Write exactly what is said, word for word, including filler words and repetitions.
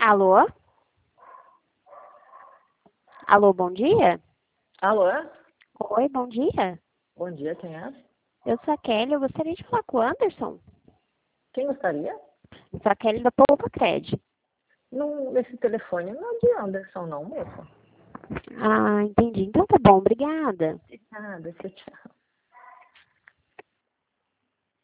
Alô? Alô, bom dia? Alô? Oi, bom dia. Bom dia, quem é? Eu sou a Kelly, eu gostaria de falar com o Anderson. Quem gostaria? Eu sou a Kelly da Poupa Cred. Não, esse telefone não é de Anderson, não, moça. Ah, entendi. Então tá bom, obrigada. De nada, tchau, tchau.